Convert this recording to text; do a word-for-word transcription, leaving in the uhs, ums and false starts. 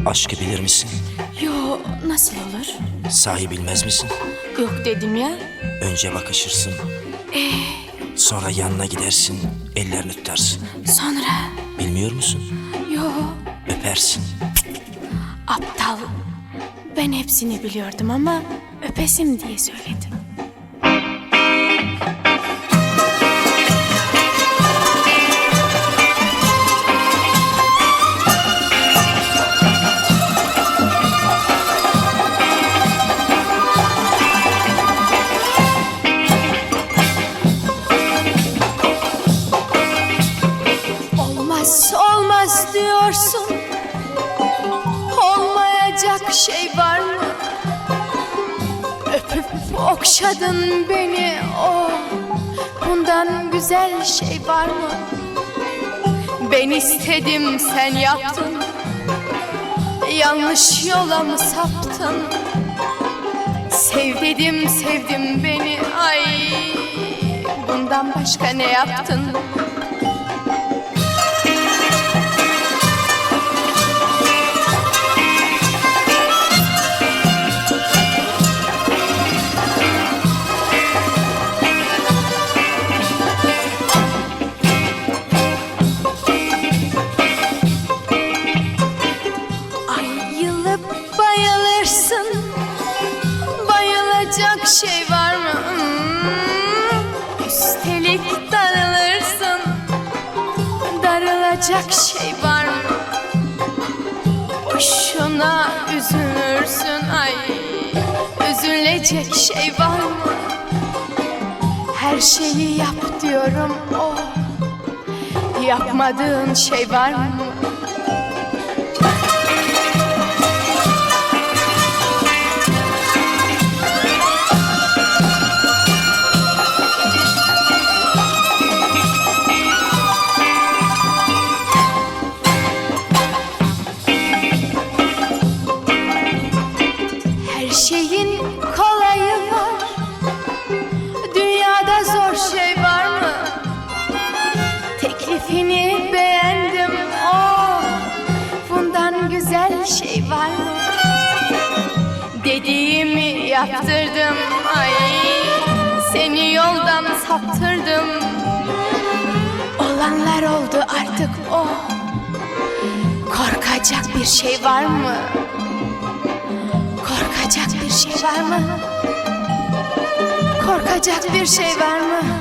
Aşkı bilir misin? Yo, nasıl olur? Sahi bilmez misin? Yok dedim ya. Önce bakışırsın. Ee, Sonra yanına gidersin, ellerini tutarsın. sonra? Bilmiyor musun? Yo, Öpersin. aptal. Ben hepsini biliyordum ama öpesim diye söyledim. Olmaz olmaz diyorsun. Olmayacak şey var mı? Öpüp okşadın beni, oh, bundan güzel şey var mı? Ben istedim sen yaptın, yanlış yola mı saptın? Sev dedim sevdim beni, ay, bundan başka ne yaptın? Bayılırsın, bayılacak şey var mı? Hmm. Üstelik darılırsın, darılacak şey var mı? Boşuna üzülürsün, ay, üzülecek şey var mı? Her şeyi yap diyorum, oh, yapmadığın şey var mı? Her şeyin kolayı var, dünyada zor şey var mı? Teklifini beğendim, oh, bundan güzel şey var mı? Dediğimi yaptırdım, ay, seni yoldan saptırdım. Olanlar oldu artık, oh, korkacak bir şey var mı? Korkacak bir şey var mı? Korkacak bir şey var mı?